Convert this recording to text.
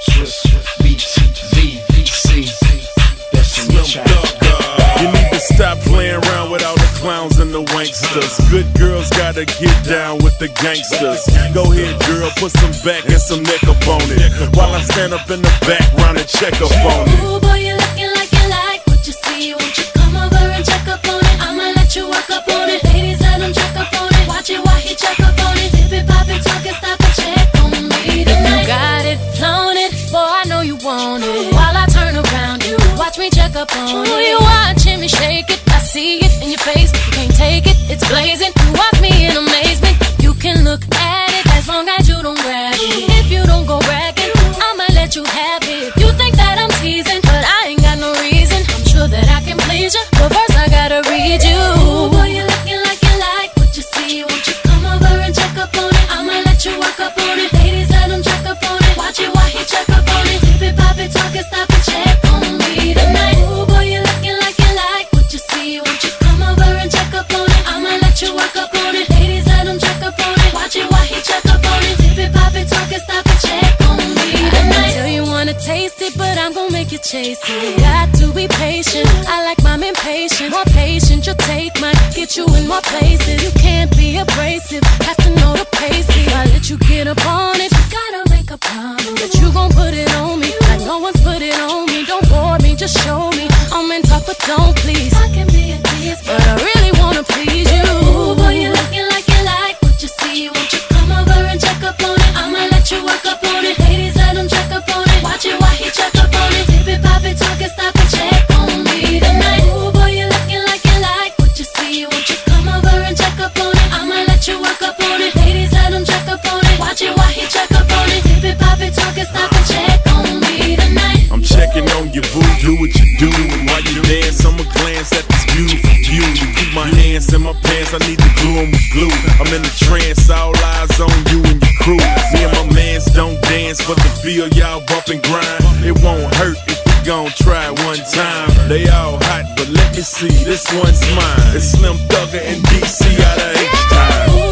You need to stop playing around with all the clowns and the wanksters. Good girls gotta get down with the gangsters. Go ahead, girl, put some back and some neck up on it, while I stand up in the background and check up on it. Ooh, boy, you looking like you like what you see. Won't you come over and check up on it? I'ma let you work up on it. Ladies, let him check up on it. Watch it while he check up on it. Dip it, pop it, talk it, stop and check on me tonight. If you got it, flown it, boy, I know you want it. While I turn around, you watch me check up on it. You watching me shake it, I see it in your face. You can't take it, it's blazing. You watch me in amazement. You can look at it as long as you don't grab it. If you don't go bragging, I'ma let you have it. You think that I'm teasing, but I ain't got no reason. I'm sure that I can please you, but first I gotta read you. Ooh, boy, you looking like you like what you see. Won't you come over and check up on it? I'ma let you work up on it. Ladies, let him check up on it. Watch it while he check up on it. Dip it, pop it, talk it, stop and check on me tonight. Ooh, boy, you looking like you like what you see. Won't you come over and check up on it? I'ma let you work up on it. Ladies, let him check up on it. Watch it while he check up on it. Dip it, pop it, talk it, stop and check on me tonight. I tell you wanna taste it, but I'm gonna make you chase it. Got to be patient. I like mine impatient. More patient, you'll take mine. Get you in more places. You can't be abrasive. Have to know the pace. If I let you get up on it, you gotta make a promise that you gon' put it on me like no one's put it on me. Don't bore me, just show me. I'm in talk, but don't please. I can be a tease, but I really wanna please you. Ooh, boy, you looking like you like what you see. Won't you come over and check up on it? I'ma let you work up on it. Ladies, let him check up on it. Watch it while he check up on it. Dip it, pop it, talk it, stop and check on me tonight. Ooh, boy, you looking like you like what you see. Won't you come over and check up on it? I'ma let you work up on it. Ladies, let him check up on it. Watch it while he check up on it. Dip it, pop it, talk it, stop and check on me tonight. I'm checking on your boo, do what you do. And while you dance, I'ma glance at this beautiful view. You keep my hands in my pants, I need to glue 'em with glue. I'm in a trance, all eyes on you and your crew. Me and my mans don't dance, but the feel y'all bump and grind. It won't hurt if we gon' try it one time. They all hot, but let me see, this one's mine. It's Slim Thugger and DC out of H-Time.